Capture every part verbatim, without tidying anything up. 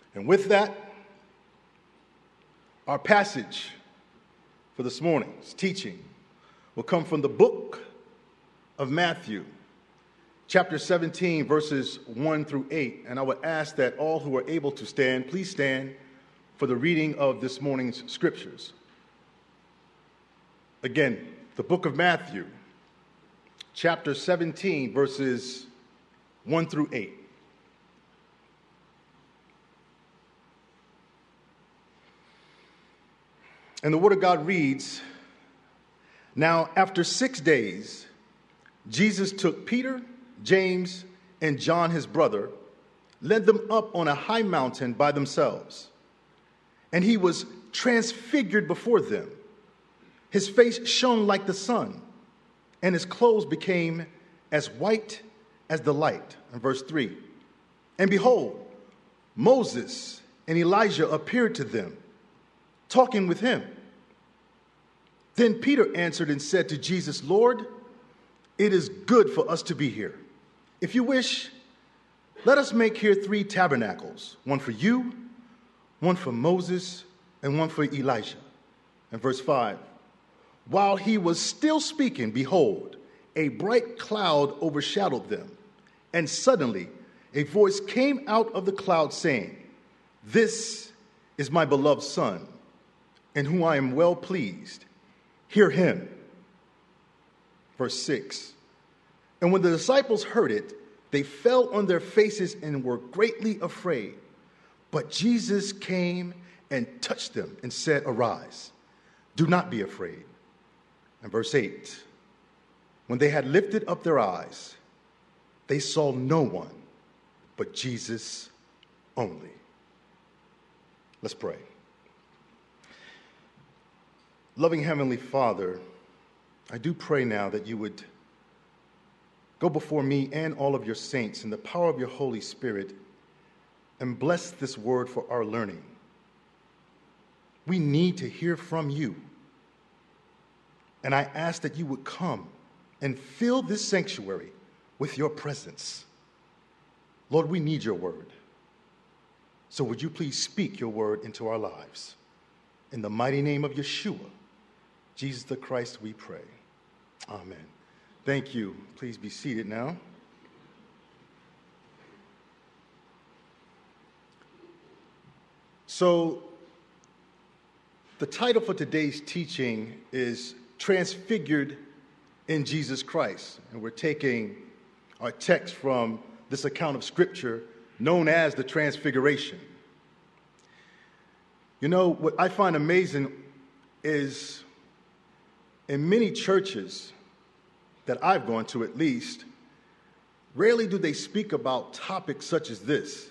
And with that, our passage for this morning's teaching will come from the book of Matthew, chapter seventeen, verses one through eight. And I would ask that all who are able to stand, please stand for the reading of this morning's scriptures. Again, the book of Matthew, chapter seventeen, verses one through eight. And the Word of God reads, "Now after six days, Jesus took Peter, James, and John his brother, led them up on a high mountain by themselves. And he was transfigured before them. His face shone like the sun, and his clothes became as white as the light." In verse three, "And behold, Moses and Elijah appeared to them, talking with him. Then Peter answered and said to Jesus, 'Lord, it is good for us to be here. If you wish, let us make here three tabernacles, one for you, one for Moses, and one for Elijah.'" And verse five, "While he was still speaking, behold, a bright cloud overshadowed them. And suddenly a voice came out of the cloud saying, 'This is my beloved Son, in whom I am well pleased. Hear him.'" Verse six, "And when the disciples heard it, they fell on their faces and were greatly afraid. But Jesus came and touched them and said, 'Arise, do not be afraid.'" And verse eight, "When they had lifted up their eyes, they saw no one but Jesus only." Let's pray. Loving Heavenly Father, I do pray now that you would go before me and all of your saints in the power of your Holy Spirit and bless this word for our learning. We need to hear from you. And I ask that you would come and fill this sanctuary with your presence. Lord, we need your word. So would you please speak your word into our lives? In the mighty name of Yeshua, Jesus the Christ, we pray. Amen. Thank you. Please be seated now. So, the title for today's teaching is Transfigured in Jesus Christ. And we're taking our text from this account of Scripture known as the Transfiguration. You know, what I find amazing is in many churches that I've gone to, at least, rarely do they speak about topics such as this.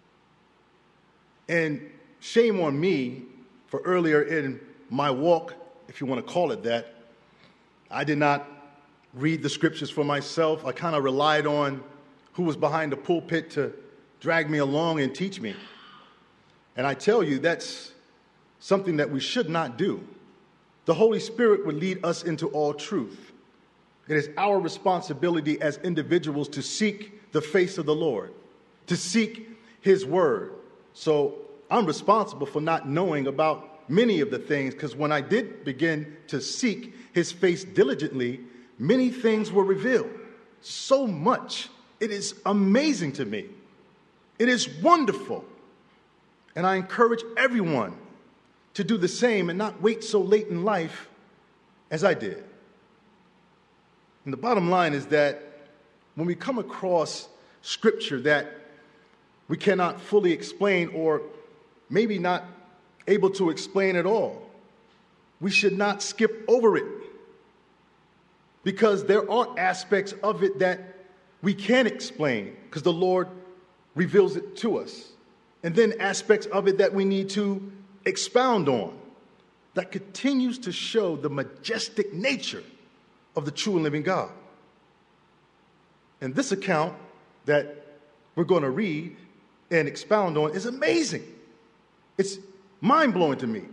And shame on me for earlier in my walk, if you want to call it that, I did not read the scriptures for myself. I kind of relied on who was behind the pulpit to drag me along and teach me. And I tell you, that's something that we should not do. The Holy Spirit would lead us into all truth. It is our responsibility as individuals to seek the face of the Lord, to seek his word. So I'm responsible for not knowing about many of the things, because when I did begin to seek his face diligently, many things were revealed. So much. It is amazing to me. It is wonderful. And I encourage everyone to do the same and not wait so late in life as I did. And the bottom line is that when we come across scripture that we cannot fully explain, or maybe not able to explain at all, we should not skip over it, because there are aspects of it that we can explain because the Lord reveals it to us, and then aspects of it that we need to expound on that continues to show the majestic nature of the true and living God. And this account that we're going to read and expound on is amazing. It's mind-blowing to me.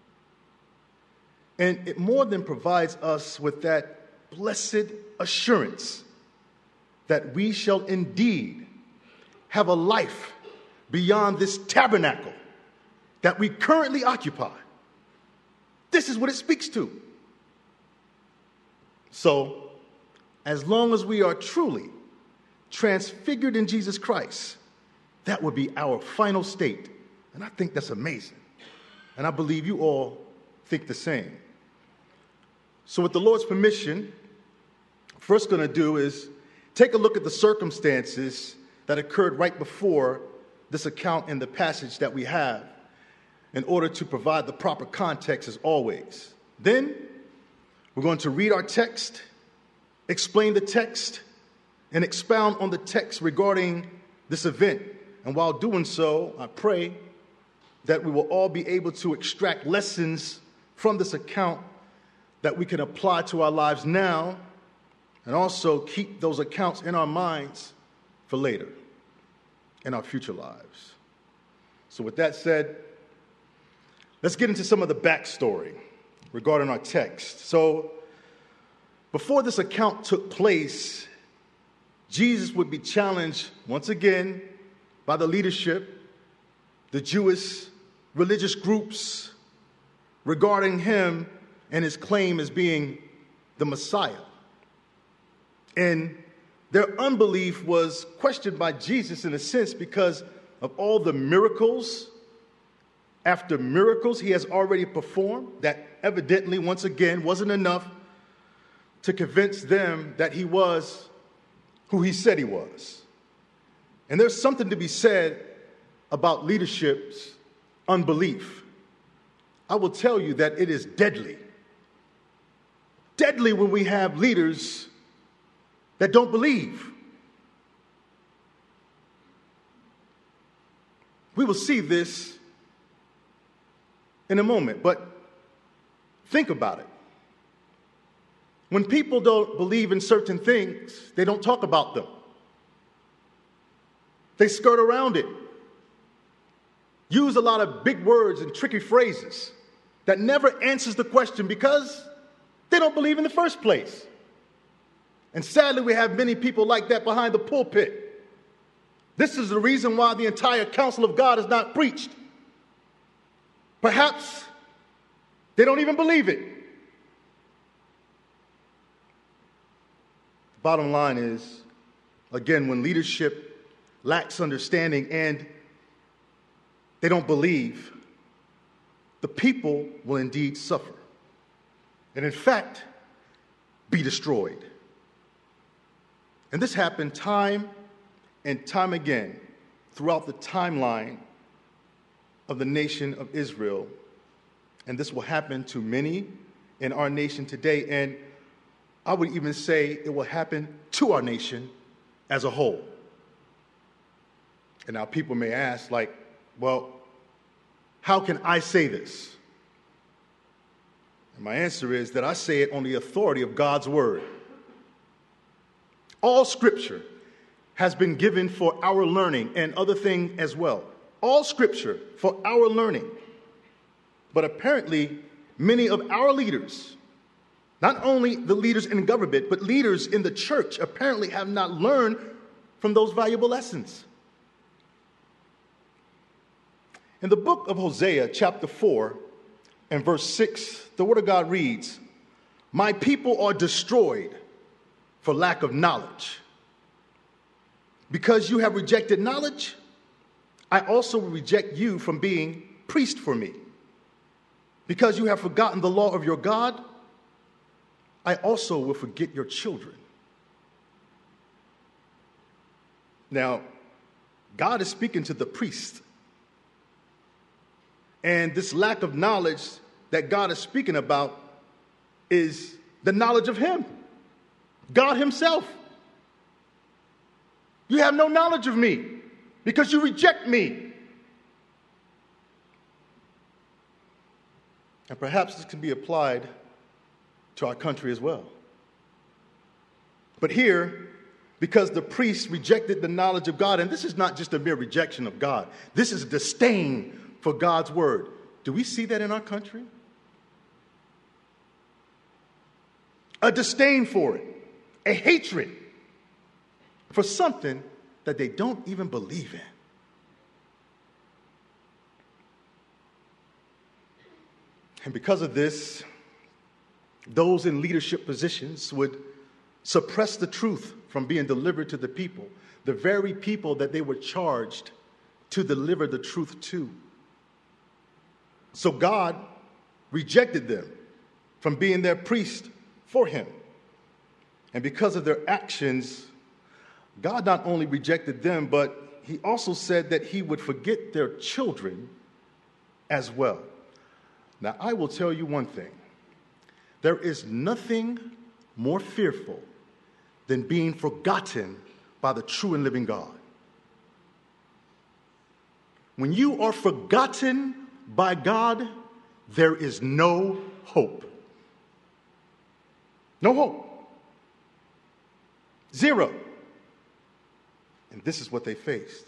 And it more than provides us with that blessed assurance that we shall indeed have a life beyond this tabernacle that we currently occupy. This is what it speaks to. So, as long as we are truly transfigured in Jesus Christ, that would be our final state. And I think that's amazing. And I believe you all think the same. So with the Lord's permission, first going to do is take a look at the circumstances that occurred right before this account in the passage that we have in order to provide the proper context as always. Then we're going to read our text, explain the text, and expound on the text regarding this event. And while doing so, I pray that we will all be able to extract lessons from this account that we can apply to our lives now, and also keep those accounts in our minds for later, in our future lives. So with that said, let's get into some of the backstory regarding our text. So before this account took place, Jesus would be challenged once again by the leadership, the Jewish religious groups, regarding him and his claim as being the Messiah. And their unbelief was questioned by Jesus in a sense because of all the miracles after miracles he has already performed that evidently, once again, wasn't enough to convince them that he was who he said he was. And there's something to be said about leadership's unbelief. I will tell you that it is deadly. Deadly when we have leaders that don't believe. We will see this in a moment, but think about it. When people don't believe in certain things, they don't talk about them. They skirt around it. Use a lot of big words and tricky phrases that never answers the question because they don't believe in the first place. And sadly, we have many people like that behind the pulpit. This is the reason why the entire counsel of God is not preached. Perhaps they don't even believe it. Bottom line is, again, when leadership lacks understanding and they don't believe, the people will indeed suffer. And in fact, be destroyed. And this happened time and time again throughout the timeline of the nation of Israel. And this will happen to many in our nation today. And I would even say it will happen to our nation as a whole. And now people may ask, like, well, how can I say this? And my answer is that I say it on the authority of God's word. All scripture has been given for our learning and other things as well. All scripture for our learning. But apparently, many of our leaders, not only the leaders in government, but leaders in the church, apparently have not learned from those valuable lessons. In the book of Hosea, chapter four, and verse six, the word of God reads, "My people are destroyed for lack of knowledge. Because you have rejected knowledge, I also will reject you from being priest for me. Because you have forgotten the law of your God, I also will forget your children." Now, God is speaking to the priest. And this lack of knowledge that God is speaking about is the knowledge of him, God himself. You have no knowledge of me because you reject me. And perhaps this can be applied to our country as well. But here, because the priests rejected the knowledge of God, and this is not just a mere rejection of God, this is disdain for God's word. Do we see that in our country? A disdain for it, a hatred for something that they don't even believe in. And because of this, those in leadership positions would suppress the truth from being delivered to the people, the very people that they were charged to deliver the truth to. So God rejected them from being their priest for him. And because of their actions, God not only rejected them, but he also said that he would forget their children as well. Now, I will tell you one thing. There is nothing more fearful than being forgotten by the true and living God. When you are forgotten by God, there is no hope. No hope. Zero. And this is what they faced.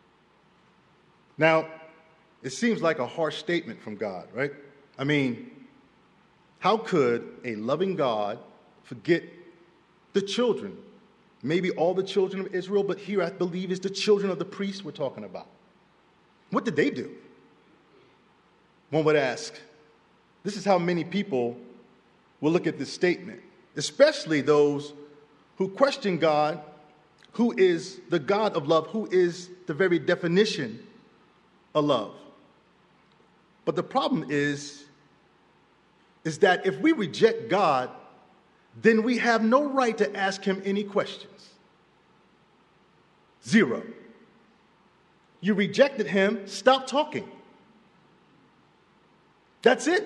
Now, it seems like a harsh statement from God, right? I mean, how could a loving God forget the children? Maybe all the children of Israel, but here I believe is the children of the priests we're talking about. What did they do? One would ask. This is how many people will look at this statement, especially those who question God, who is the God of love, who is the very definition of love. But the problem is, is that if we reject God, then we have no right to ask him any questions. Zero. You rejected him, stop talking. That's it.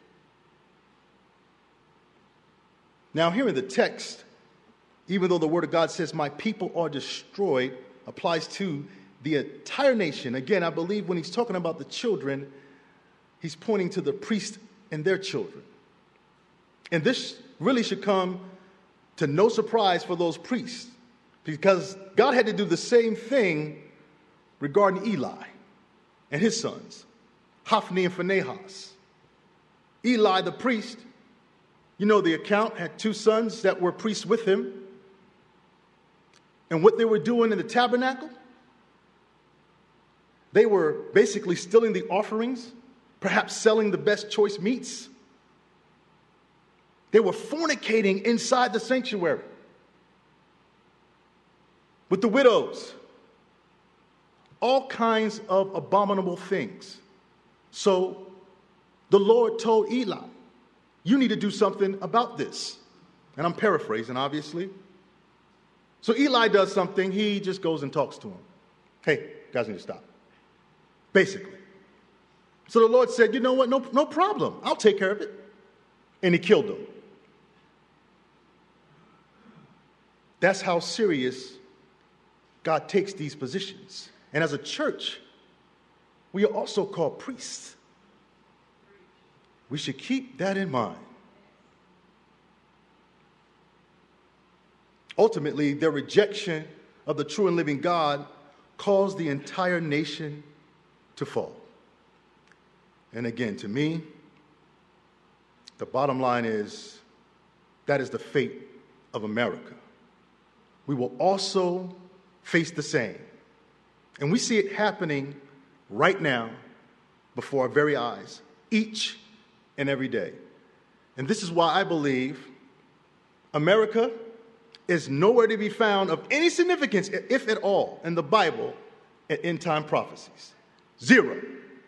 Now, here in the text, even though the word of God says, my people are destroyed, applies to the entire nation. Again, I believe when he's talking about the children, he's pointing to the priests and their children. And this really should come to no surprise for those priests, because God had to do the same thing regarding Eli and his sons, Hophni and Phinehas. Eli, the priest, you know the account, had two sons that were priests with him. And what they were doing in the tabernacle, they were basically stealing the offerings, perhaps selling the best choice meats. They were fornicating inside the sanctuary with the widows. All kinds of abominable things. So the Lord told Eli, you need to do something about this. And I'm paraphrasing, obviously. So Eli does something. He just goes and talks to him. Hey, guys need to stop. Basically. So the Lord said, you know what? No, no problem. I'll take care of it. And he killed them. That's how serious God takes these positions. And as a church, we are also called priests. We should keep that in mind. Ultimately, their rejection of the true and living God caused the entire nation to fall. And again, to me, the bottom line is that is the fate of America. We will also face the same. And we see it happening right now before our very eyes, each and every day. And this is why I believe America is nowhere to be found of any significance, if at all, in the Bible at end-time prophecies. Zero.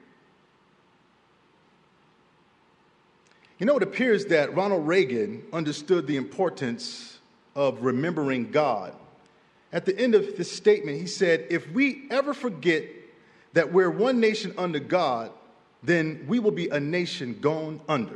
You know, it appears that Ronald Reagan understood the importance of remembering God. At the end of this statement, he said, if we ever forget that we're one nation under God, then we will be a nation gone under.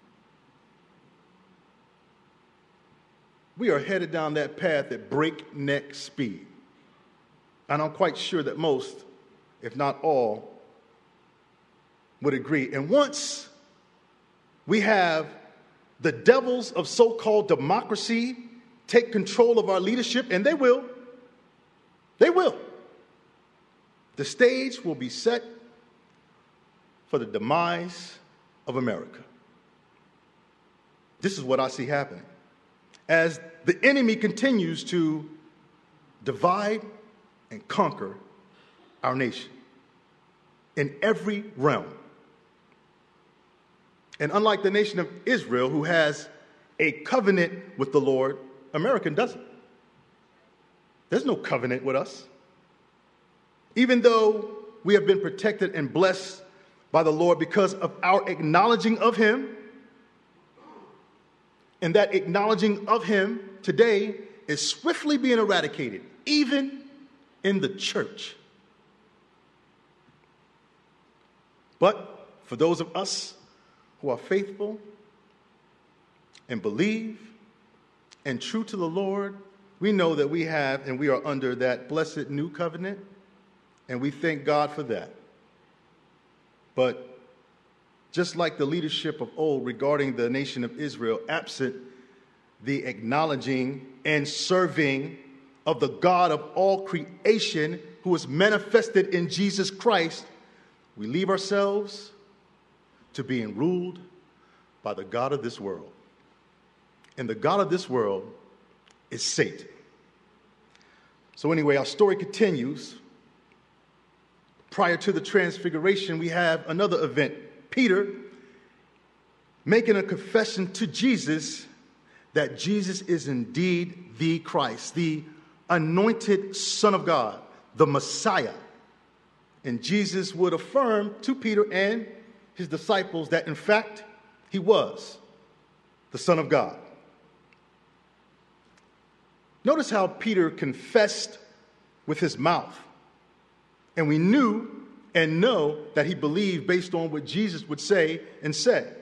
We are headed down that path at breakneck speed. And I'm quite sure that most, if not all, would agree. And once we have the devils of so-called democracy take control of our leadership, and they will, they will, the stage will be set for the demise of America. This is what I see happening. As the enemy continues to divide and conquer our nation in every realm. And unlike the nation of Israel, who has a covenant with the Lord, America doesn't. There's no covenant with us. Even though we have been protected and blessed by the Lord because of our acknowledging of him, and that acknowledging of him today is swiftly being eradicated, even in the church. But for those of us who are faithful and believe and true to the Lord, we know that we have and we are under that blessed new covenant, and we thank God for that. But just like the leadership of old regarding the nation of Israel, absent the acknowledging and serving of the God of all creation who is manifested in Jesus Christ, we leave ourselves to being ruled by the God of this world. And the God of this world is Satan. So anyway, our story continues. Prior to the transfiguration, we have another event. Peter making a confession to Jesus that Jesus is indeed the Christ, the anointed Son of God, the Messiah. And Jesus would affirm to Peter and his disciples that, in fact, he was the Son of God. Notice how Peter confessed with his mouth. And we knew and know that he believed based on what Jesus would say and said.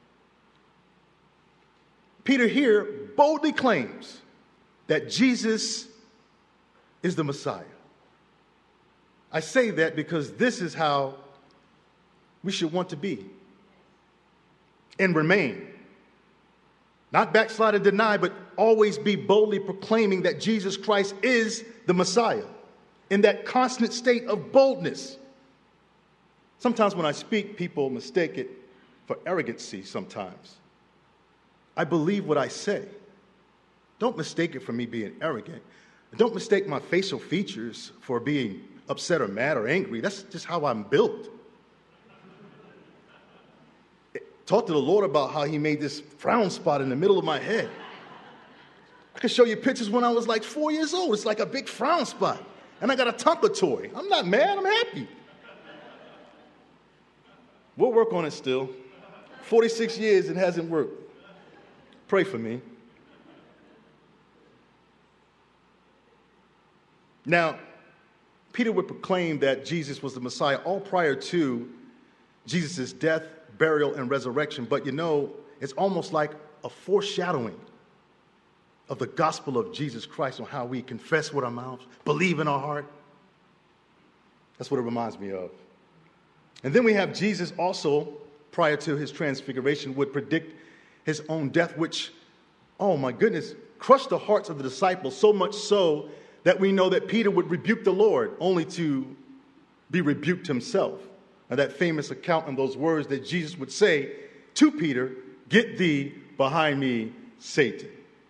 Peter here boldly claims that Jesus is the Messiah. I say that because this is how we should want to be and remain. Not backslide and deny, but always be boldly proclaiming that Jesus Christ is the Messiah in that constant state of boldness. Sometimes when I speak, people mistake it for arrogancy sometimes. I believe what I say. Don't mistake it for me being arrogant. Don't mistake my facial features for being upset or mad or angry. That's just how I'm built. Talk to the Lord about how he made this frown spot in the middle of my head. I can show you pictures when I was like four years old. It's like a big frown spot. And I got a Tonka toy. I'm not mad, I'm happy. We'll work on it still. forty-six years, it hasn't worked. Pray for me. Now, Peter would proclaim that Jesus was the Messiah all prior to Jesus' death, burial, and resurrection. But you know, it's almost like a foreshadowing of the gospel of Jesus Christ on how we confess with our mouths, believe in our heart. That's what it reminds me of. And then we have Jesus also, prior to his transfiguration, would predict his own death, which, oh my goodness, crushed the hearts of the disciples, so much so that we know that Peter would rebuke the Lord, only to be rebuked himself. Now, that famous account and those words that Jesus would say to Peter, "Get thee behind me, Satan."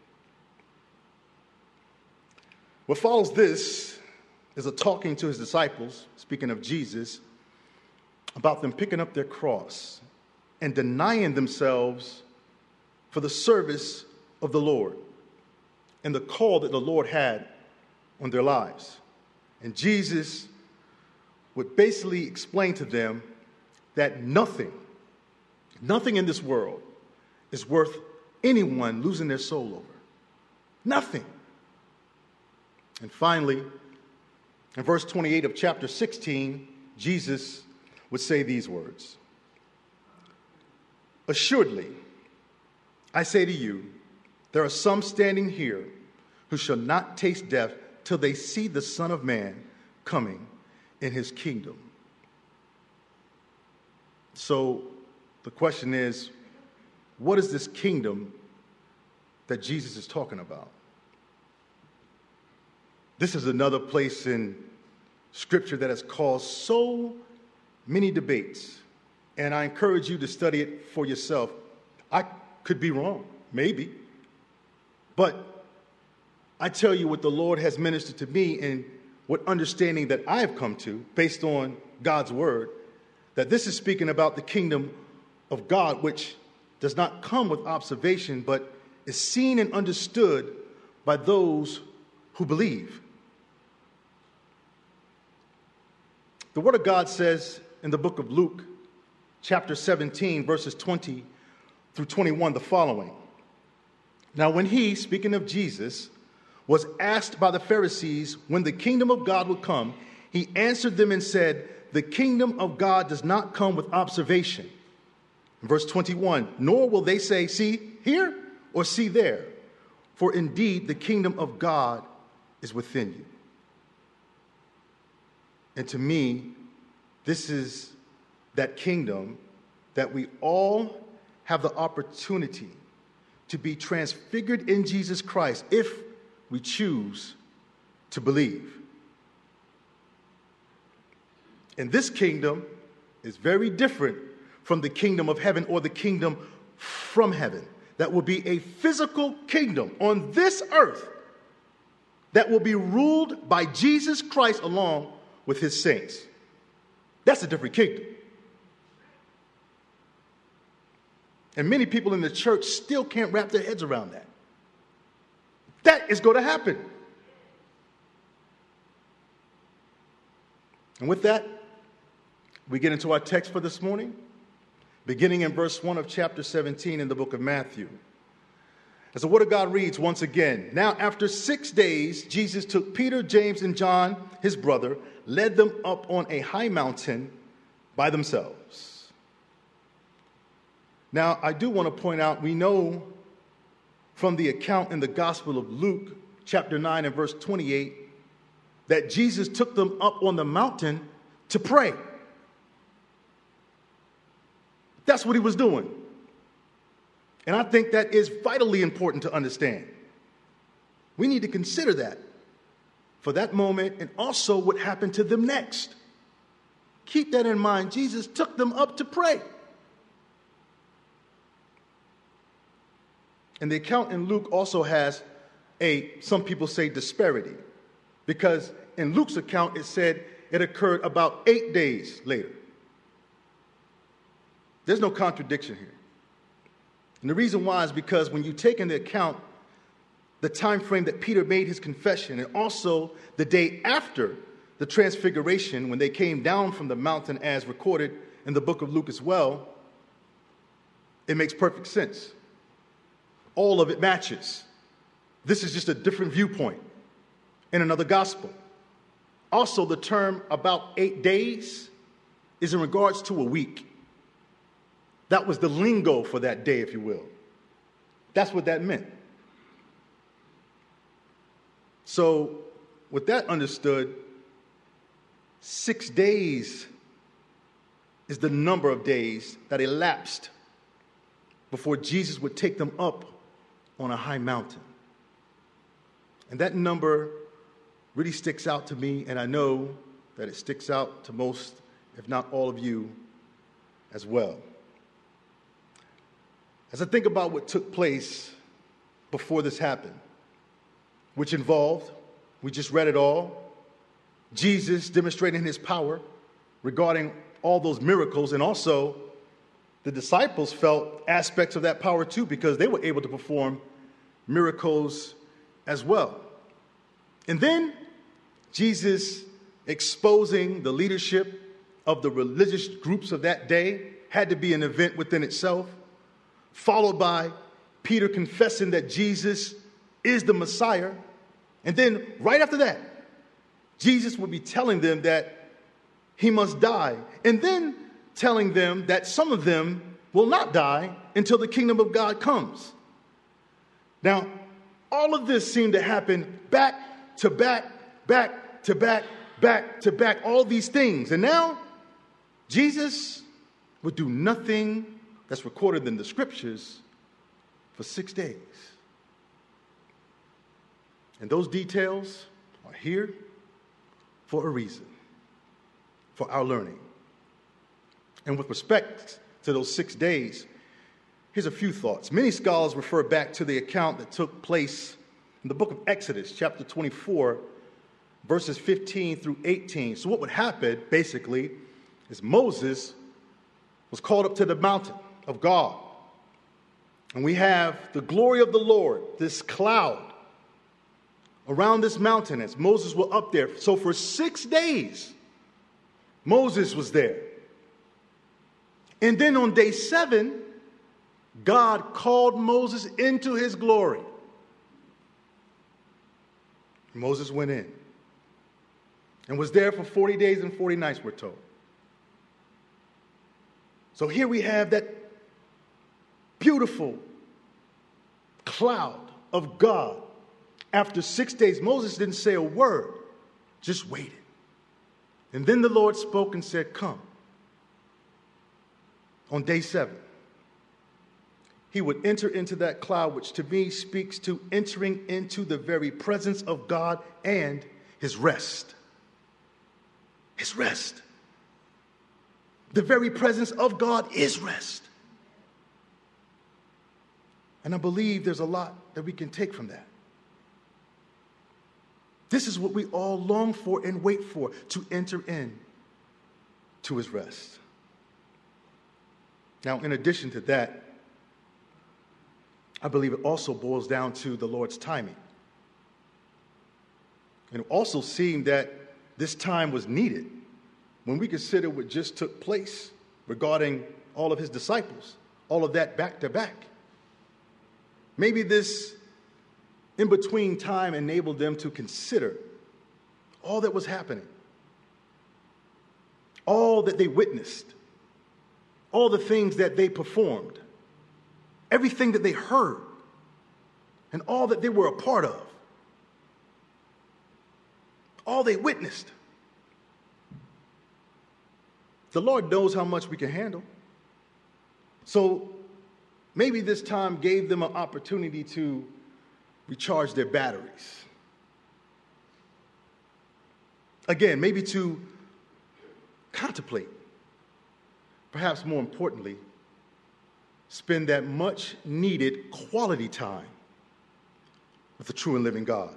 What follows this is a talking to his disciples, speaking of Jesus, about them picking up their cross and denying themselves for the service of the Lord and the call that the Lord had on their lives. And Jesus would basically explain to them that nothing, nothing in this world is worth anyone losing their soul over. Nothing. And finally, in verse twenty-eight of chapter sixteen, Jesus would say these words: "Assuredly, I say to you, there are some standing here who shall not taste death till they see the Son of Man coming in his kingdom." So the question is, what is this kingdom that Jesus is talking about? This is another place in Scripture that has caused so many debates, and I encourage you to study it for yourself. I could be wrong, maybe, but I tell you what the Lord has ministered to me and what understanding that I have come to based on God's word, that this is speaking about the kingdom of God, which does not come with observation, but is seen and understood by those who believe. The Word of God says in the book of Luke, chapter seventeen, verses twenty through twenty-one, the following. Now, when he, speaking of Jesus, was asked by the Pharisees when the kingdom of God would come, he answered them and said, the kingdom of God does not come with observation. Verse twenty-one, nor will they say, see here or see there, for indeed the kingdom of God is within you. And to me, this is that kingdom that we all have the opportunity to be transfigured in Jesus Christ if we choose to believe. And this kingdom is very different from the kingdom of heaven or the kingdom from heaven. That will be a physical kingdom on this earth that will be ruled by Jesus Christ along with his saints. That's a different kingdom. And many people in the church still can't wrap their heads around that. That is going to happen. And with that, we get into our text for this morning, beginning in verse one of chapter seventeen in the book of Matthew. As the Word of God reads once again, now after six days, Jesus took Peter, James, and John, his brother, led them up on a high mountain by themselves. Now, I do want to point out, we know from the account in the Gospel of Luke, chapter nine and verse twenty-eight, that Jesus took them up on the mountain to pray. That's what he was doing. And I think that is vitally important to understand. We need to consider that for that moment and also what happened to them next. Keep that in mind. Jesus took them up to pray. And the account in Luke also has a, some people say, disparity. Because in Luke's account, it said it occurred about eight days later. There's no contradiction here. And the reason why is because when you take into account the time frame that Peter made his confession and also the day after the transfiguration when they came down from the mountain as recorded in the book of Luke as well, it makes perfect sense. All of it matches. This is just a different viewpoint in another gospel. Also, the term about eight days is in regards to a week. That was the lingo for that day, if you will. That's what that meant. So, with that understood, six days is the number of days that elapsed before Jesus would take them up on a high mountain. And that number really sticks out to me, and I know that it sticks out to most, if not all of you, as well. As I think about what took place before this happened, which involved, we just read it all, Jesus demonstrating his power regarding all those miracles, and also the disciples felt aspects of that power too because they were able to perform miracles as well. And then Jesus exposing the leadership of the religious groups of that day had to be an event within itself, followed by Peter confessing that Jesus is the Messiah. And then right after that, Jesus would be telling them that he must die. And then telling them that some of them will not die until the kingdom of God comes. Now, all of this seemed to happen back to back, back to back, back to back, all these things. And now, Jesus would do nothing that's recorded in the scriptures for six days. And those details are here for a reason, for our learning. And with respect to those six days, here's a few thoughts. Many scholars refer back to the account that took place in the book of Exodus, chapter twenty-four, verses fifteen through eighteen. So what would happen, basically, is Moses was called up to the mountain. of God. And we have the glory of the Lord, this cloud around this mountain as Moses was up there. So for six days, Moses was there. And then on day seven, God called Moses into his glory. Moses went in and was there for forty days and forty nights, we're told. So here we have that beautiful cloud of God. After six days, Moses didn't say a word, just waited. And then the Lord spoke and said, come. On day seven, he would enter into that cloud, which to me speaks to entering into the very presence of God and his rest. His rest. The very presence of God is rest. And I believe there's a lot that we can take from that. This is what we all long for and wait for, to enter in to his rest. Now, in addition to that, I believe it also boils down to the Lord's timing. And it also seemed that this time was needed when we consider what just took place regarding all of his disciples, all of that back to back. Maybe this in-between time enabled them to consider all that was happening, all that they witnessed, all the things that they performed, everything that they heard, and all that they were a part of, all they witnessed. The Lord knows how much we can handle. So maybe this time gave them an opportunity to recharge their batteries. Again, maybe to contemplate. Perhaps more importantly, spend that much needed quality time with the true and living God.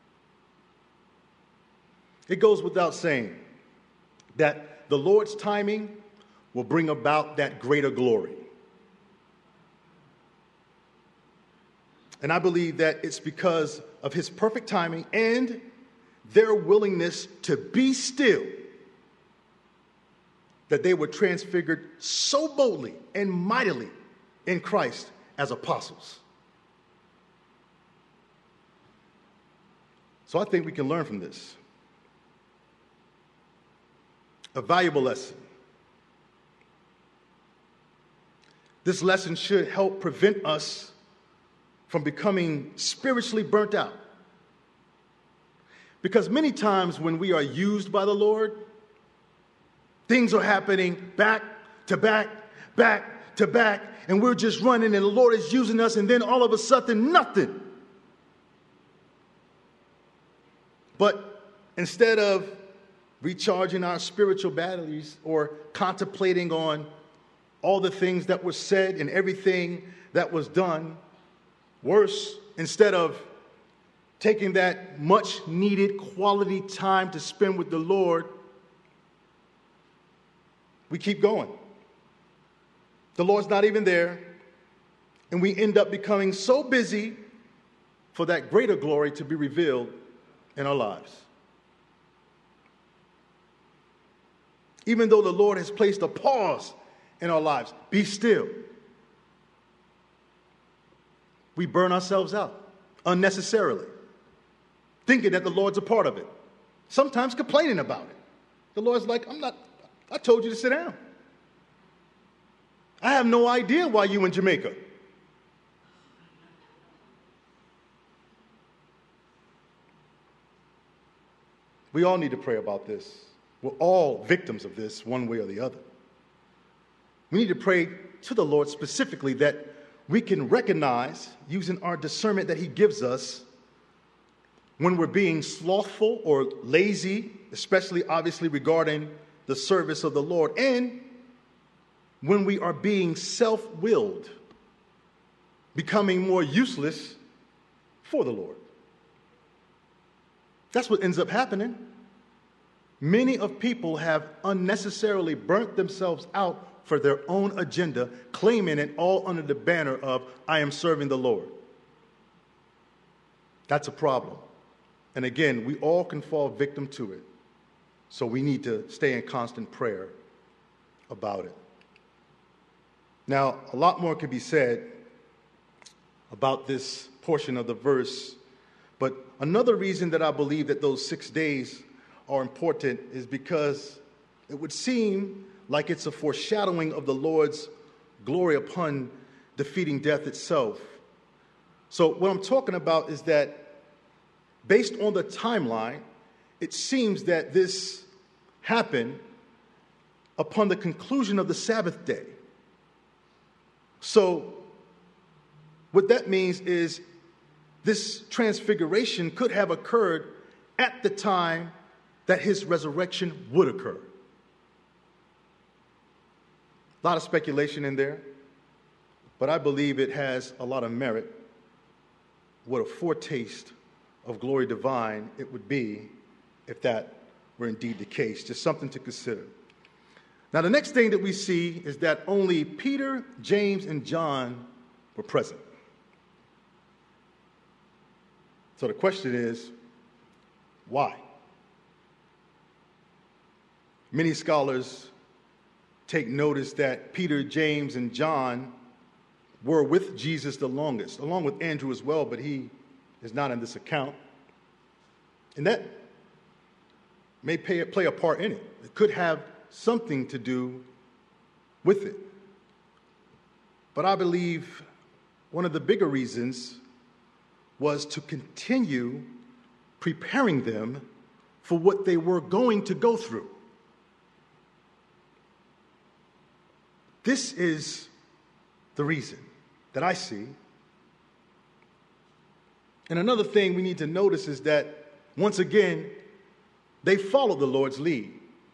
It goes without saying that the Lord's timing will bring about that greater glory. And I believe that it's because of his perfect timing and their willingness to be still that they were transfigured so boldly and mightily in Christ as apostles. So I think we can learn from this a valuable lesson. This lesson should help prevent us from becoming spiritually burnt out. Because many times when we are used by the Lord, things are happening back to back, back to back, and we're just running and the Lord is using us, and then all of a sudden, nothing. But instead of recharging our spiritual batteries or contemplating on all the things that were said and everything that was done, worse, instead of taking that much needed quality time to spend with the Lord, we keep going. The Lord's not even there, and we end up becoming so busy for that greater glory to be revealed in our lives. Even though the Lord has placed a pause in our lives, be still. We burn ourselves out unnecessarily, thinking that the Lord's a part of it, sometimes complaining about it. The Lord's like, I'm not, I told you to sit down. I have no idea why you in Jamaica. We all need to pray about this. We're all victims of this one way or the other. We need to pray to the Lord specifically that we can recognize, using our discernment that he gives us, when we're being slothful or lazy, especially obviously regarding the service of the Lord, and when we are being self-willed, becoming more useless for the Lord. That's what ends up happening. Many of people have unnecessarily burnt themselves out for their own agenda, claiming it all under the banner of, I am serving the Lord. That's a problem. And again, we all can fall victim to it. So we need to stay in constant prayer about it. Now, a lot more could be said about this portion of the verse, but another reason that I believe that those six days are important is because it would seem like it's a foreshadowing of the Lord's glory upon defeating death itself. So what I'm talking about is that based on the timeline, it seems that this happened upon the conclusion of the Sabbath day. So what that means is this transfiguration could have occurred at the time that his resurrection would occur. A lot of speculation in there, but I believe it has a lot of merit. What a foretaste of glory divine it would be if that were indeed the case. Just something to consider. Now, the next thing that we see is that only Peter, James, and John were present. So the question is, why? Many scholars take notice that Peter, James, and John were with Jesus the longest, along with Andrew as well, but he is not in this account. And that may pay, play a part in it. It could have something to do with it. But I believe one of the bigger reasons was to continue preparing them for what they were going to go through. This is the reason that I see. And another thing we need to notice is that, once again, they followed the Lord's lead.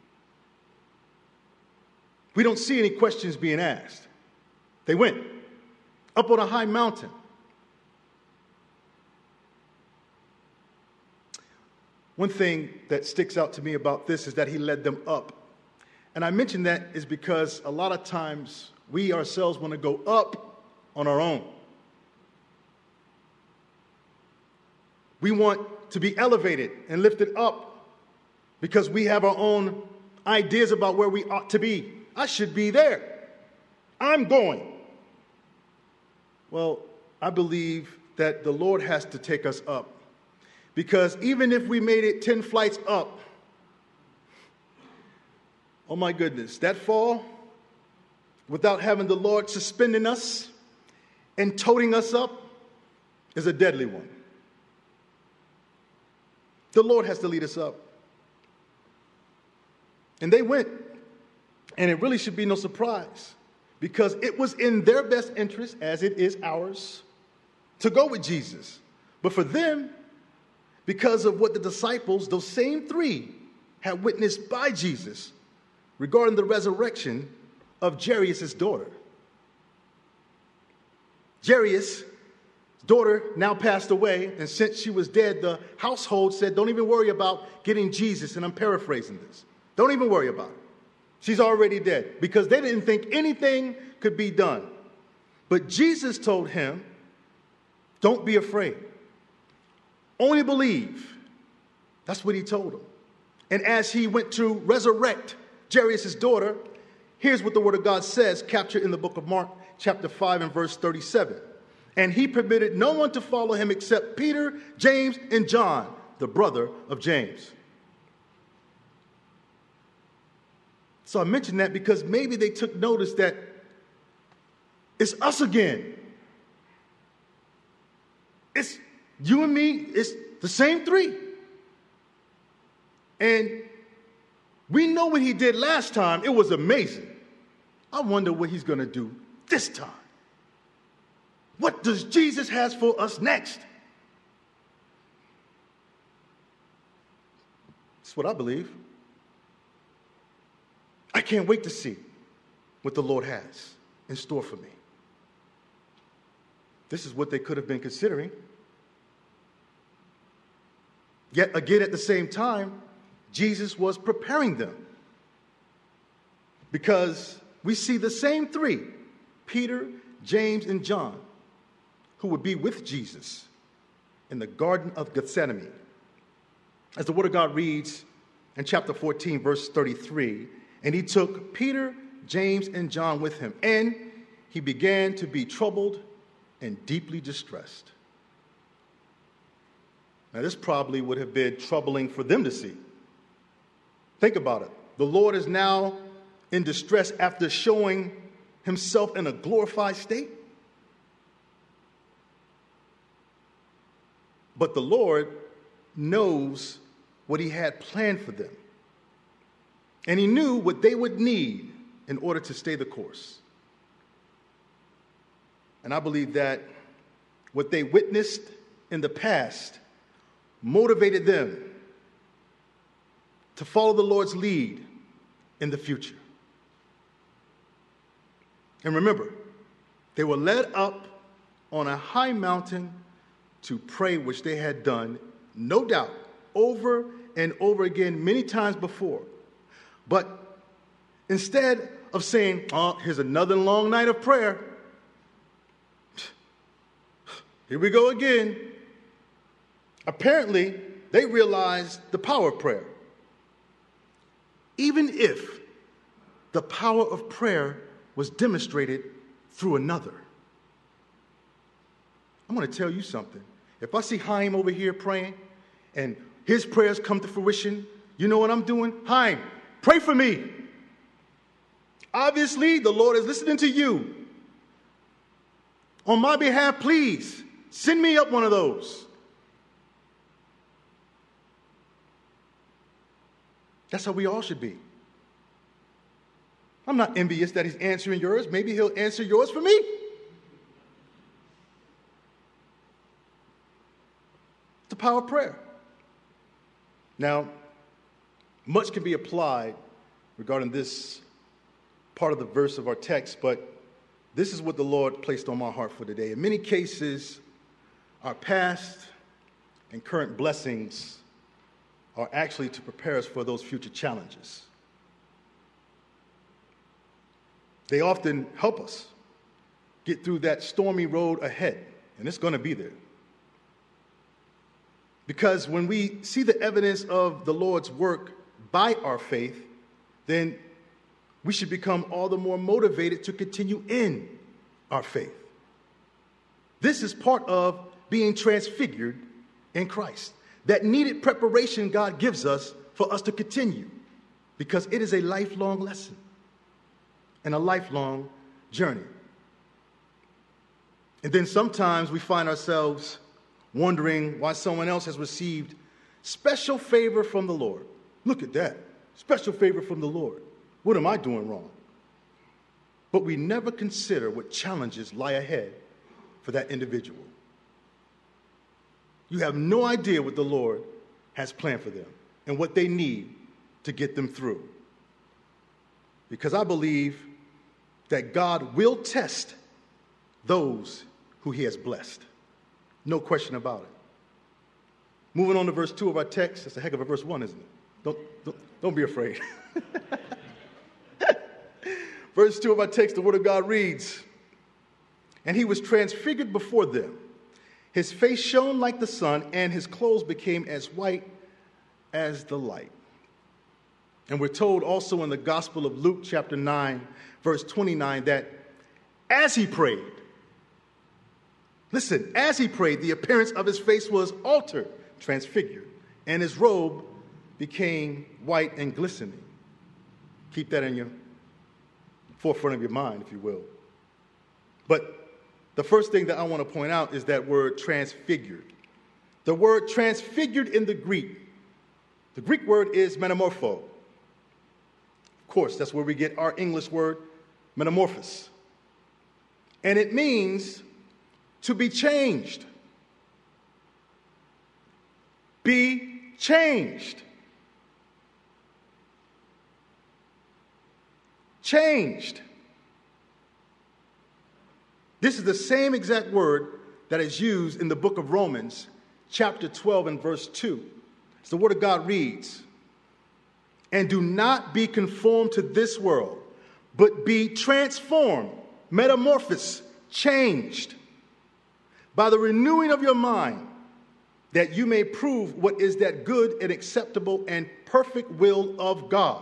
We don't see any questions being asked. They went up on a high mountain. One thing that sticks out to me about this is that he led them up. And I mention that is because a lot of times we ourselves want to go up on our own. We want to be elevated and lifted up because we have our own ideas about where we ought to be. I should be there. I'm going. Well, I believe that the Lord has to take us up, because even if we made it ten flights up, oh my goodness, that fall, without having the Lord suspending us and toting us up, is a deadly one. The Lord has to lead us up. And they went, and it really should be no surprise, because it was in their best interest, as it is ours, to go with Jesus. But for them, because of what the disciples, those same three, had witnessed by Jesus regarding the resurrection of Jairus' daughter. Jairus' daughter now passed away, and since she was dead, the household said, don't even worry about getting Jesus, and I'm paraphrasing this. Don't even worry about it. She's already dead, because they didn't think anything could be done. But Jesus told him, don't be afraid. Only believe. That's what he told him. And as he went to resurrect Jairus' daughter, here's what the Word of God says, captured in the book of Mark, chapter five and verse thirty-seven. And he permitted no one to follow him except Peter, James, and John, the brother of James. So I mention that because maybe they took notice that it's us again. It's you and me, it's the same three. And we know what he did last time. It was amazing. I wonder what he's going to do this time. What does Jesus have for us next? That's what I believe. I can't wait to see what the Lord has in store for me. This is what they could have been considering. Yet again, at the same time, Jesus was preparing them, because we see the same three, Peter, James, and John, who would be with Jesus in the Garden of Gethsemane. As the Word of God reads in chapter fourteen, verse thirty-three, and he took Peter, James, and John with him, and he began to be troubled and deeply distressed. Now, this probably would have been troubling for them to see. Think about it. The Lord is now in distress after showing himself in a glorified state. But the Lord knows what he had planned for them. And he knew what they would need in order to stay the course. And I believe that what they witnessed in the past motivated them to follow the Lord's lead in the future. And remember, they were led up on a high mountain to pray, which they had done, no doubt, over and over again many times before. But instead of saying, oh, here's another long night of prayer, here we go again, apparently they realized the power of prayer. Even if the power of prayer was demonstrated through another. I'm going to tell you something. If I see Chaim over here praying and his prayers come to fruition, you know what I'm doing? Chaim, pray for me. Obviously, the Lord is listening to you. On my behalf, please, send me up one of those. That's how we all should be. I'm not envious that he's answering yours. Maybe he'll answer yours for me. The power of prayer. Now, much can be applied regarding this part of the verse of our text, but this is what the Lord placed on my heart for today. In many cases, our past and current blessings are actually to prepare us for those future challenges. They often help us get through that stormy road ahead, and it's going to be there. Because when we see the evidence of the Lord's work by our faith, then we should become all the more motivated to continue in our faith. This is part of being transfigured in Christ. That needed preparation God gives us for us to continue, because it is a lifelong lesson and a lifelong journey. And then sometimes we find ourselves wondering why someone else has received special favor from the Lord. Look at that. Special favor from the Lord. What am I doing wrong? But we never consider what challenges lie ahead for that individual. You have no idea what the Lord has planned for them and what they need to get them through. Because I believe that God will test those who he has blessed. No question about it. Moving on to verse two of our text. That's a heck of a verse one, isn't it? Don't, don't, don't be afraid. Verse two of our text, the Word of God reads, and he was transfigured before them. His face shone like the sun, and his clothes became as white as the light. And we're told also in the Gospel of Luke, chapter nine, verse twenty-nine, that as he prayed, listen, as he prayed, the appearance of his face was altered, transfigured, and his robe became white and glistening. Keep that in your forefront of your mind, if you will. But the first thing that I want to point out is that word transfigured. The word transfigured in the Greek, the Greek word is metamorpho. Of course, that's where we get our English word metamorphosis. And it means to be changed. Be changed. Changed. This is the same exact word that is used in the book of Romans, chapter twelve and verse two. As the Word of God reads, and do not be conformed to this world, but be transformed, metamorphosed, changed by the renewing of your mind, that you may prove what is that good and acceptable and perfect will of God.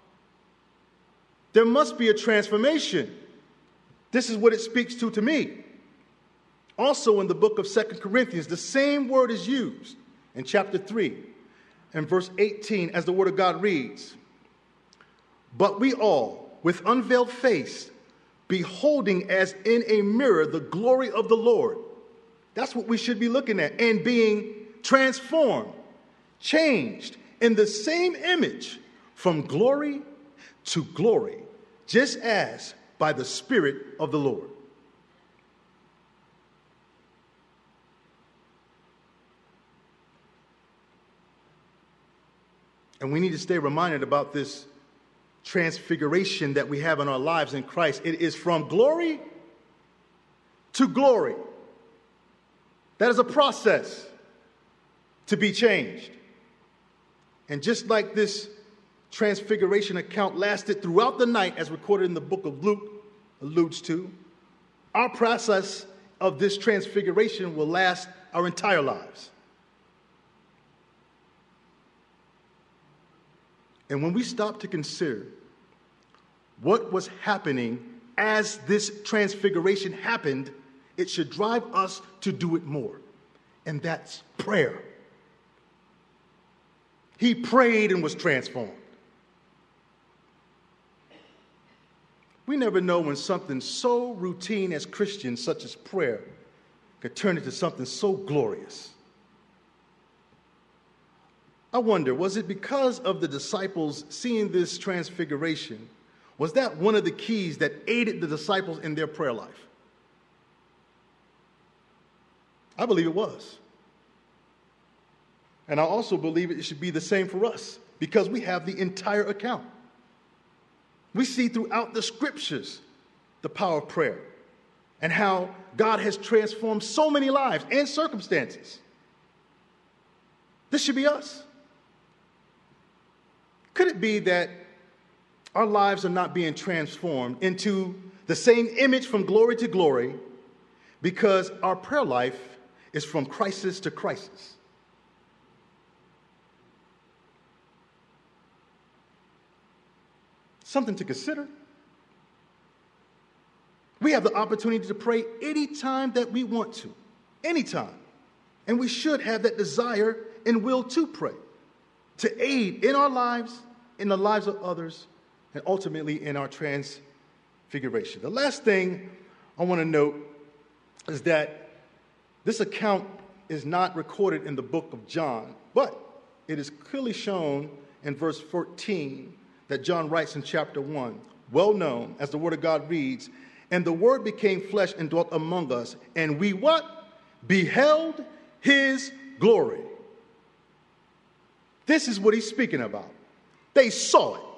There must be a transformation. This is what it speaks to to me. Also in the book of Second Corinthians, the same word is used in chapter three and verse eighteen as the word of God reads, "But we all, with unveiled face, beholding as in a mirror the glory of the Lord." That's what we should be looking at. And being transformed, changed in the same image from glory to glory, just as by the Spirit of the Lord. And we need to stay reminded about this transfiguration that we have in our lives in Christ. It is from glory to glory. That is a process to be changed. And just like this transfiguration account lasted throughout the night, as recorded in the book of Luke alludes to, our process of this transfiguration will last our entire lives. And when we stop to consider what was happening as this transfiguration happened, it should drive us to do it more. And that's prayer. He prayed and was transformed. We never know when something so routine as Christians, such as prayer, could turn into something so glorious. I wonder, was it because of the disciples seeing this transfiguration? Was that one of the keys that aided the disciples in their prayer life? I believe it was. And I also believe it should be the same for us, because we have the entire account. We see throughout the scriptures the power of prayer and how God has transformed so many lives and circumstances. This should be us. Could it be that our lives are not being transformed into the same image from glory to glory because our prayer life is from crisis to crisis? Something to consider. We have the opportunity to pray anytime that we want to, anytime. And we should have that desire and will to pray, to aid in our lives, in the lives of others, and ultimately in our transfiguration. The last thing I want to note is that this account is not recorded in the book of John, but it is clearly shown in verse fourteen that John writes in chapter one, well known as the word of God reads, "And the word became flesh and dwelt among us, and we" what? "Beheld his glory." This is what he's speaking about. They saw it.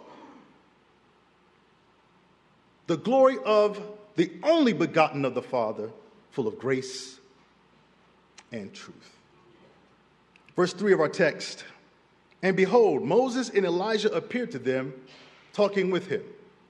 The glory of the only begotten of the Father, full of grace and truth. Verse three of our text, "And behold, Moses and Elijah appeared to them, talking with him."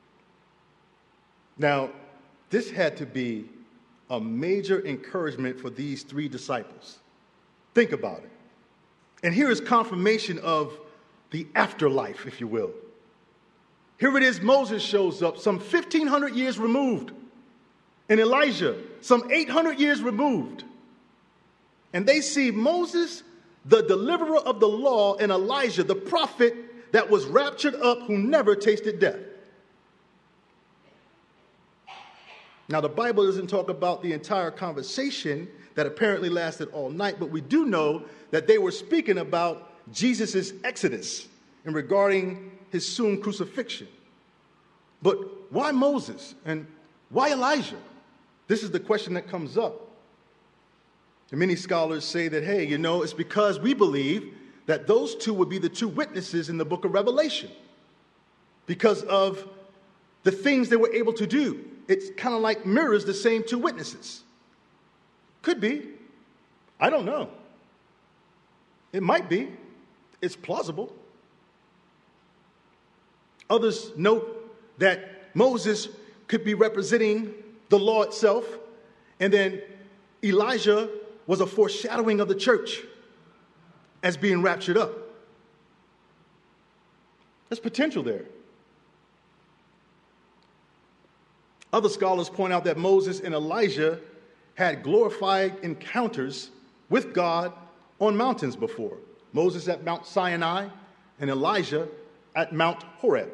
Now, this had to be a major encouragement for these three disciples. Think about it. And here is confirmation of the afterlife, if you will. Here it is, Moses shows up some fifteen hundred years removed, and Elijah some eight hundred years removed. And they see Moses, the deliverer of the law, and Elijah, the prophet that was raptured up, who never tasted death. Now, the Bible doesn't talk about the entire conversation that apparently lasted all night, but we do know that they were speaking about Jesus' exodus and regarding his soon crucifixion. But why Moses and why Elijah? This is the question that comes up. And many scholars say that, hey, you know, it's because we believe that those two would be the two witnesses in the book of Revelation because of the things they were able to do. It's kind of like mirrors the same two witnesses. Could be. I don't know. It might be. It's plausible. Others note that Moses could be representing the law itself, and then Elijah was a foreshadowing of the church as being raptured up. There's potential there. Other scholars point out that Moses and Elijah had glorified encounters with God on mountains before. Moses at Mount Sinai and Elijah at Mount Horeb.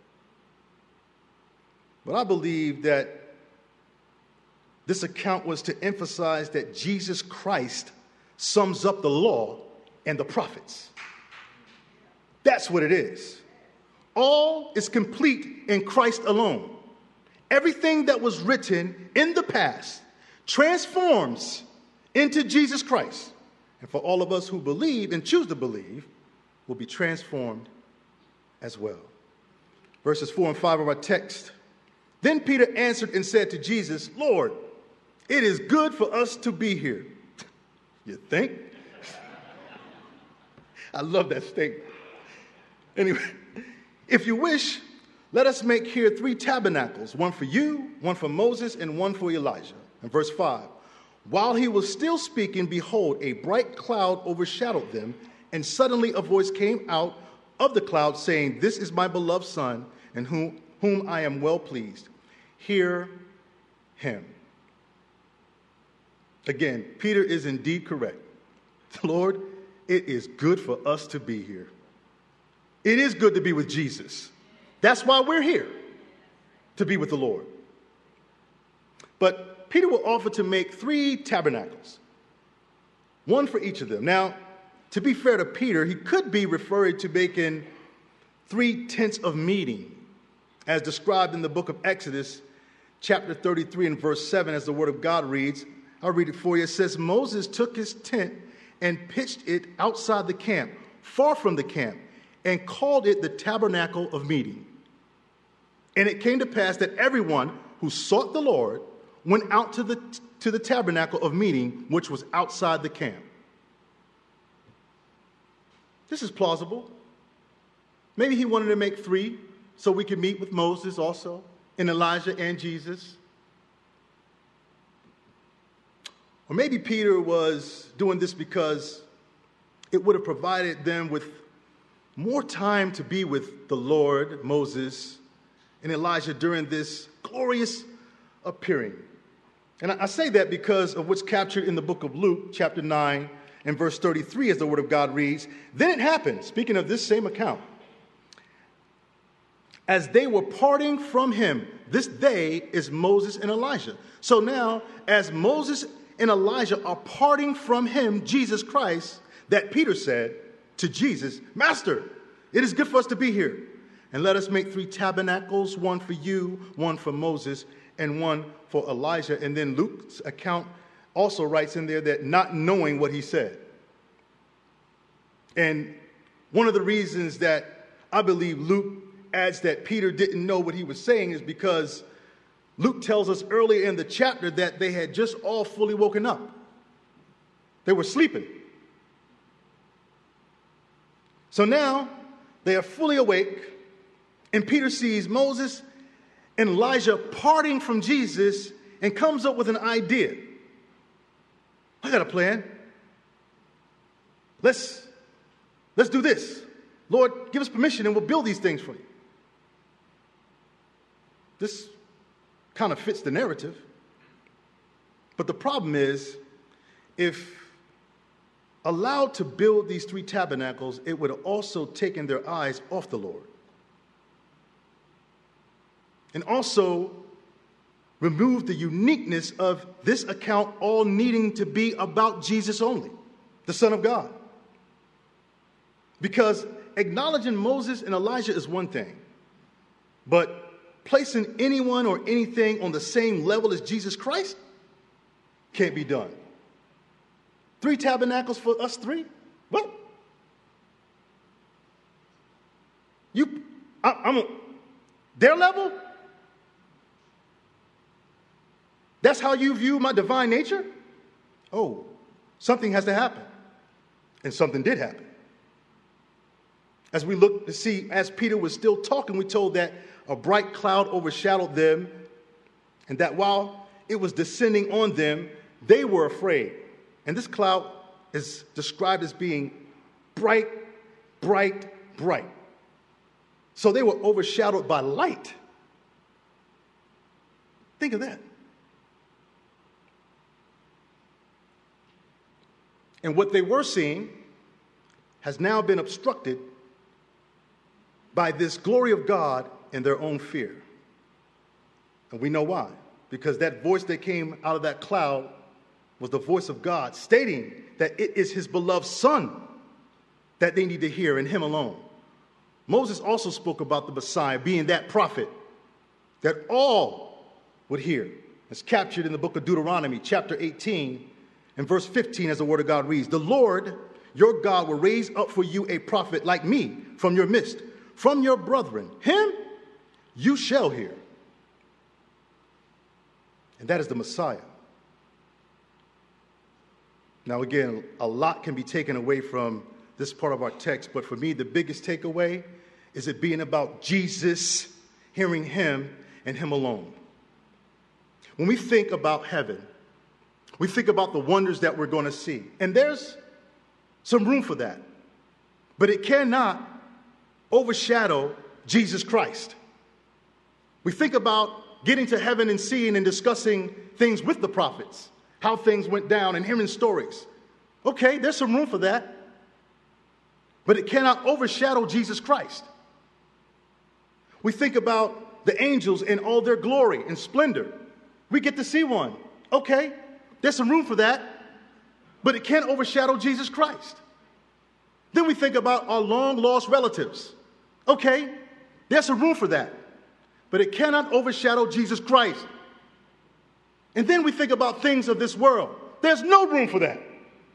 But I believe that this account was to emphasize that Jesus Christ sums up the law and the prophets. That's what it is. All is complete in Christ alone. Everything that was written in the past transforms into Jesus Christ. And for all of us who believe and choose to believe, will be transformed as well. Verses four and five of our text. Then Peter answered and said to Jesus, Lord, it is good for us to be here. You think? I love that statement. Anyway, if you wish, let us make here three tabernacles, one for you, one for Moses, and one for Elijah. And verse five, while he was still speaking, behold, a bright cloud overshadowed them, and suddenly a voice came out of the cloud saying, this is my beloved Son, in whom, whom I am well pleased. Hear him. Again, Peter is indeed correct. Lord, it is good for us to be here. It is good to be with Jesus. That's why we're here, to be with the Lord. But Peter will offer to make three tabernacles, one for each of them. Now, to be fair to Peter, he could be referring to making three tents of meeting, as described in the book of Exodus, chapter thirty-three and verse seven, as the word of God reads. I'll read it for you. It says, Moses took his tent and pitched it outside the camp, far from the camp, and called it the tabernacle of meeting. And it came to pass that everyone who sought the Lord went out to the, to the tabernacle of meeting, which was outside the camp. This is plausible. Maybe he wanted to make three so we could meet with Moses also, and Elijah and Jesus. Or maybe Peter was doing this because it would have provided them with more time to be with the Lord, Moses, and Elijah during this glorious appearing. And I say that because of what's captured in the book of Luke, chapter nine, and verse thirty-three, as the word of God reads. Then it happened, speaking of this same account, as they were parting from him, this they is Moses and Elijah. So now, as Moses and Elijah are parting from him, Jesus Christ, that Peter said to Jesus, Master, it is good for us to be here. And let us make three tabernacles, one for you, one for Moses, and one for Elijah. And then Luke's account also writes in there that not knowing what he said. And one of the reasons that I believe Luke adds that Peter didn't know what he was saying is because Luke tells us earlier in the chapter that they had just all fully woken up. They were sleeping. So now they are fully awake, and Peter sees Moses and Elijah parting from Jesus and comes up with an idea. I got a plan. Let's, let's do this. Lord, give us permission and we'll build these things for you. This kind of fits the narrative. But the problem is, if allowed to build these three tabernacles, it would have also taken their eyes off the Lord. And also remove the uniqueness of this account all needing to be about Jesus only, the Son of God. Because acknowledging Moses and Elijah is one thing, but placing anyone or anything on the same level as Jesus Christ can't be done. Three tabernacles for us three? What? You, I, I'm a, their level? That's how you view my divine nature? Oh, something has to happen. And something did happen. As we look to see, as Peter was still talking, we told that a bright cloud overshadowed them, and that while it was descending on them, they were afraid. And this cloud is described as being bright, bright, bright. So they were overshadowed by light. Think of that. And what they were seeing has now been obstructed by this glory of God and their own fear. And we know why. Because that voice that came out of that cloud was the voice of God, stating that it is his beloved Son that they need to hear, and him alone. Moses also spoke about the Messiah being that prophet that all would hear. It's captured in the book of Deuteronomy, chapter eighteen, and verse fifteen, as the word of God reads, "The Lord, your God, will raise up for you a prophet like me from your midst, from your brethren. Him you shall hear." And that is the Messiah. Now, again, a lot can be taken away from this part of our text, but for me, the biggest takeaway is it being about Jesus, hearing him, and him alone. When we think about heaven, we think about the wonders that we're going to see. And there's some room for that. But it cannot overshadow Jesus Christ. We think about getting to heaven and seeing and discussing things with the prophets, how things went down, and hearing stories. Okay, there's some room for that. But it cannot overshadow Jesus Christ. We think about the angels in all their glory and splendor. We get to see one. Okay, there's some room for that. But it can't overshadow Jesus Christ. Then we think about our long-lost relatives. Okay, there's some room for that. But it cannot overshadow Jesus Christ. And then we think about things of this world. There's no room for that.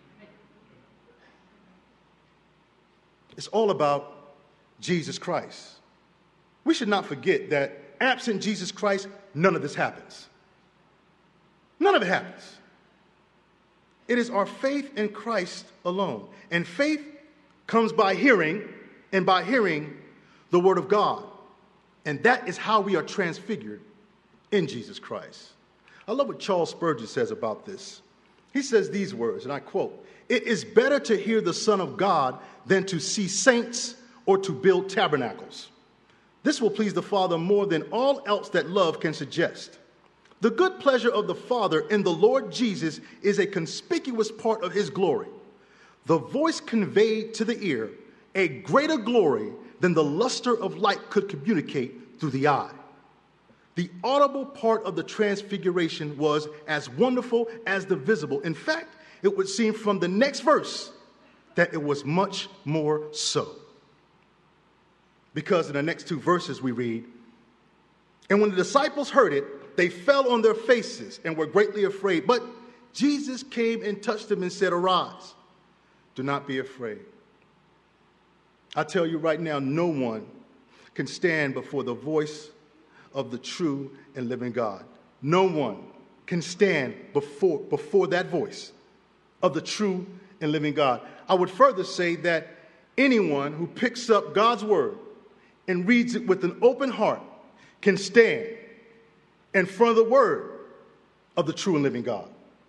It's all about Jesus Christ. We should not forget that absent Jesus Christ, none of this happens. None of it happens. It is our faith in Christ alone. And faith comes by hearing, and by hearing the word of God. And that is how we are transfigured in Jesus Christ. I love what Charles Spurgeon says about this. He says these words, and I quote, "It is better to hear the Son of God than to see saints or to build tabernacles. This will please the Father more than all else that love can suggest. The good pleasure of the Father in the Lord Jesus is a conspicuous part of his glory. The voice conveyed to the ear a greater glory than the luster of light could communicate through the eye. The audible part of the transfiguration was as wonderful as the visible. In fact, it would seem from the next verse that it was much more so." Because in the next two verses we read, "And when the disciples heard it, they fell on their faces and were greatly afraid. But Jesus came and touched them and said, 'Arise, do not be afraid.'" I tell you right now, no one can stand before the voice of the true and living God. No one can stand before, before that voice of the true and living God. I would further say that anyone who picks up God's word and reads it with an open heart can stand in front of the word of the true and living God.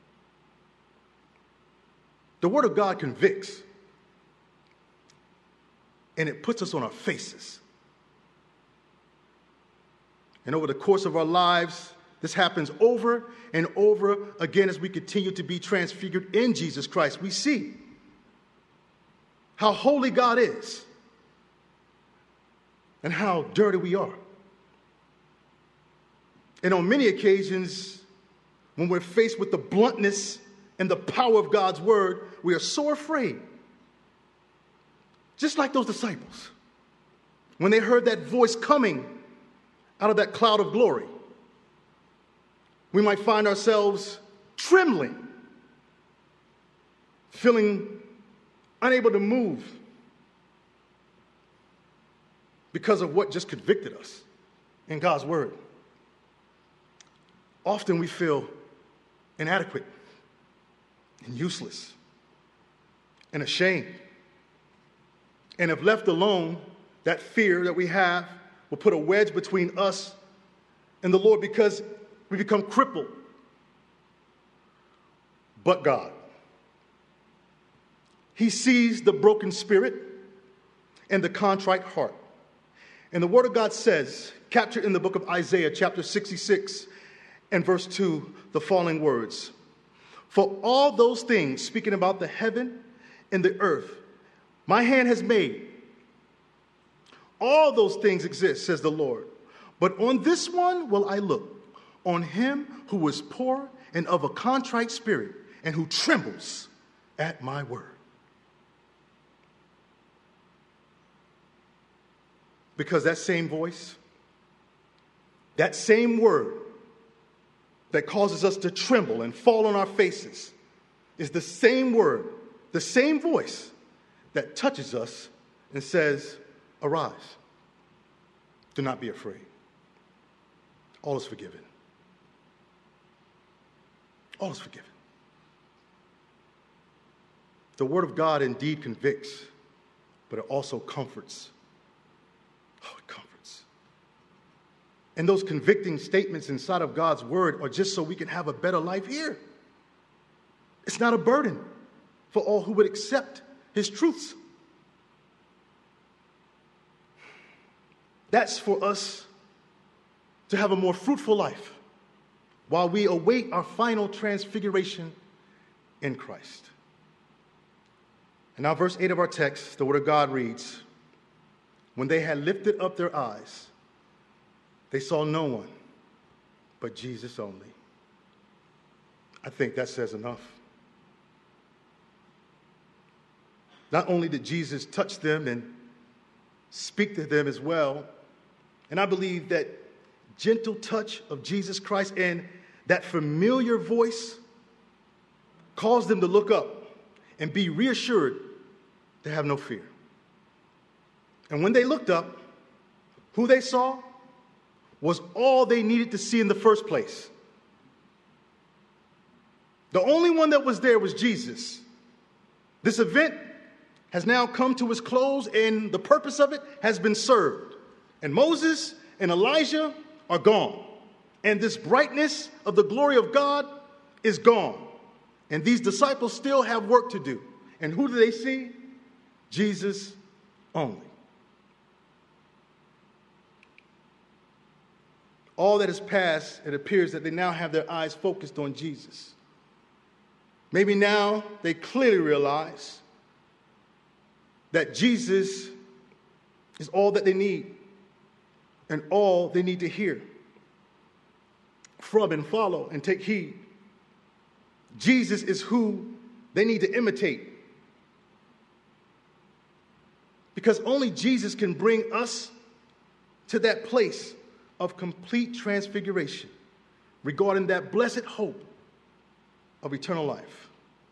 The word of God convicts, and it puts us on our faces. And over the course of our lives, this happens over and over again as we continue to be transfigured in Jesus Christ. We see how holy God is and how dirty we are. And on many occasions, when we're faced with the bluntness and the power of God's word, we are so afraid. Just like those disciples, when they heard that voice coming out of that cloud of glory, we might find ourselves trembling, feeling unable to move because of what just convicted us in God's word. Often we feel inadequate and useless and ashamed. And if left alone, that fear that we have will put a wedge between us and the Lord because we become crippled. But God, He sees the broken spirit and the contrite heart. And the Word of God says, captured in the book of Isaiah, chapter sixty-six and verse two, the following words. For all those things, speaking about the heaven and the earth, my hand has made. All those things exist, says the Lord. But on this one will I look, on him who is poor and of a contrite spirit, and who trembles at my word. Because that same voice, that same word that causes us to tremble and fall on our faces is the same word, the same voice that touches us and says, arise, do not be afraid. All is forgiven. All is forgiven. The word of God indeed convicts, but it also comforts. Oh, it comforts. And those convicting statements inside of God's word are just so we can have a better life here. It's not a burden for all who would accept his truths. That's for us to have a more fruitful life while we await our final transfiguration in Christ. And now verse eight of our text, the word of God reads, when they had lifted up their eyes, they saw no one but Jesus only. I think that says enough. Not only did Jesus touch them and speak to them as well, and I believe that gentle touch of Jesus Christ and that familiar voice caused them to look up and be reassured to have no fear. And when they looked up, who they saw was all they needed to see in the first place. The only one that was there was Jesus. This event has now come to its close, and the purpose of it has been served. And Moses and Elijah are gone. And this brightness of the glory of God is gone. And these disciples still have work to do. And who do they see? Jesus only. All that is past, it appears that they now have their eyes focused on Jesus. Maybe now they clearly realize that Jesus is all that they need and all they need to hear from and follow and take heed. Jesus is who they need to imitate. Because only Jesus can bring us to that place of complete transfiguration regarding that blessed hope of eternal life.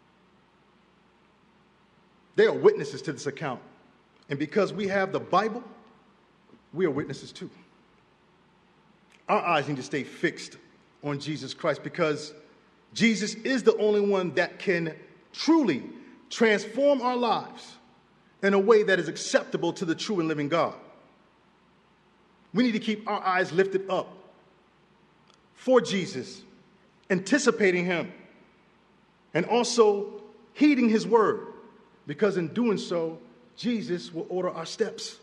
They are witnesses to this account. And because we have the Bible, we are witnesses too. Our eyes need to stay fixed on Jesus Christ because Jesus is the only one that can truly transform our lives in a way that is acceptable to the true and living God. We need to keep our eyes lifted up for Jesus, anticipating him, and also heeding his word, because in doing so, Jesus will order our steps.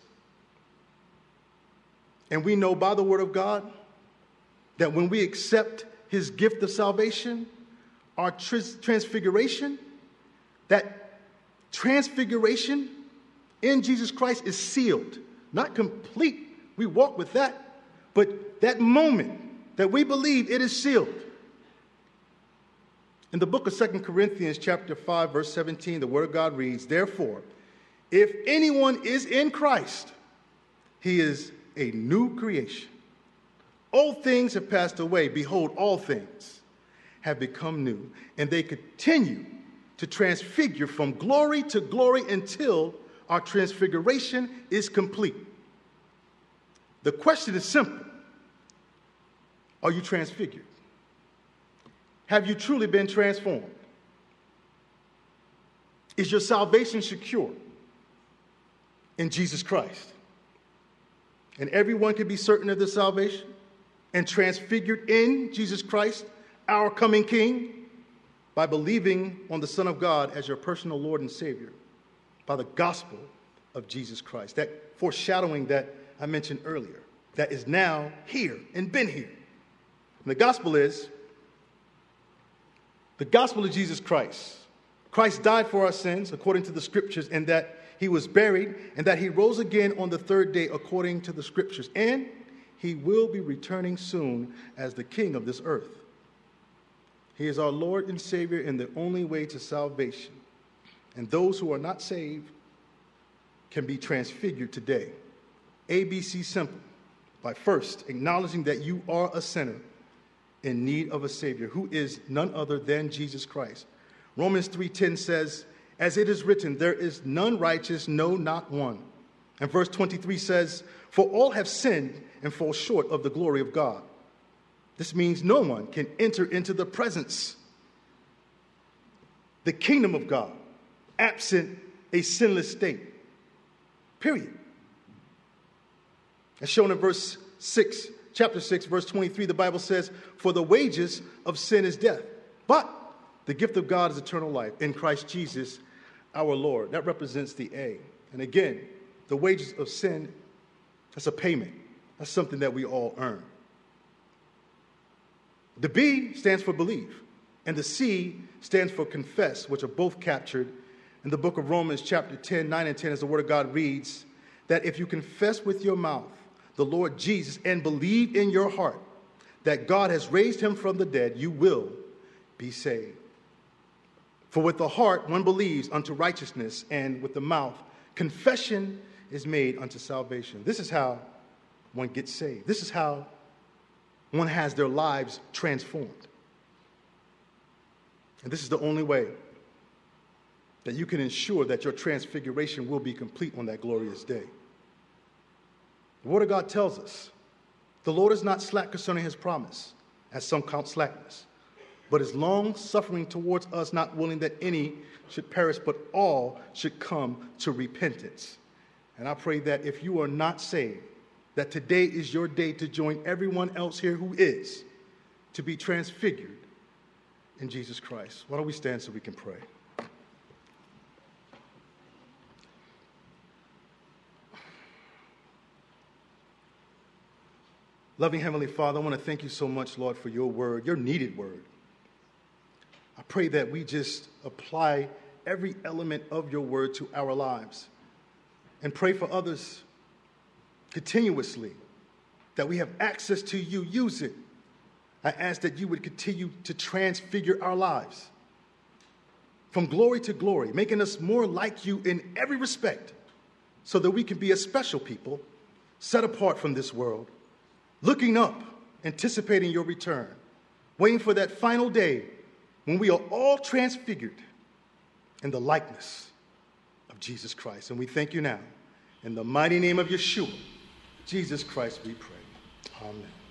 And we know by the word of God that when we accept his gift of salvation, our trans- transfiguration, that transfiguration in Jesus Christ is sealed, not complete. We walk with that, but that moment that we believe it is sealed. In the book of Second Corinthians chapter five, verse seventeen, the word of God reads, therefore, if anyone is in Christ, he is a new creation. Old things have passed away. Behold, all things have become new. And they continue to transfigure from glory to glory until our transfiguration is complete. The question is simple. Are you transfigured? Have you truly been transformed? Is your salvation secure? in Jesus Christ. And everyone can be certain of their salvation and transfigured in Jesus Christ, our coming King, by believing on the Son of God as your personal Lord and Savior, by the gospel of Jesus Christ. That foreshadowing that I mentioned earlier, that is now here and been here. And the gospel is the gospel of Jesus Christ. Christ died for our sins according to the scriptures, and that he was buried, and that he rose again on the third day according to the scriptures. And he will be returning soon as the King of this earth. He is our Lord and Savior and the only way to salvation. And those who are not saved can be transfigured today. A B C simple, by first acknowledging that you are a sinner in need of a Savior, who is none other than Jesus Christ. Romans three ten says, as it is written, there is none righteous, no, not one. And verse twenty-three says, for all have sinned and fall short of the glory of God. This means no one can enter into the presence, the kingdom of God, absent a sinless state. Period. As shown in verse six, chapter six, verse twenty-three, the Bible says, for the wages of sin is death, but the gift of God is eternal life in Christ Jesus, our Lord. That represents the A. And again, the wages of sin, that's a payment. That's something that we all earn. The B stands for believe, and the C stands for confess, which are both captured in the book of Romans chapter ten, nine and ten, as the word of God reads, that if you confess with your mouth the Lord Jesus and believe in your heart that God has raised him from the dead, you will be saved. For with the heart one believes unto righteousness, and with the mouth confession is made unto salvation. This is how one gets saved. This is how one has their lives transformed. And this is the only way that you can ensure that your transfiguration will be complete on that glorious day. The Word of God tells us, the Lord is not slack concerning his promise, as some count slackness, but is long-suffering towards us, not willing that any should perish, but all should come to repentance. And I pray that if you are not saved, that today is your day to join everyone else here who is, to be transfigured in Jesus Christ. Why don't we stand so we can pray? Loving Heavenly Father, I want to thank you so much, Lord, for your word, your needed word. I pray that we just apply every element of your word to our lives and pray for others continuously, that we have access to you. Use it. I ask that you would continue to transfigure our lives from glory to glory, making us more like you in every respect, so that we can be a special people set apart from this world, looking up, anticipating your return, waiting for that final day when we are all transfigured in the likeness of Jesus Christ. And we thank you now. In the mighty name of Yeshua, Jesus Christ, we pray. Amen.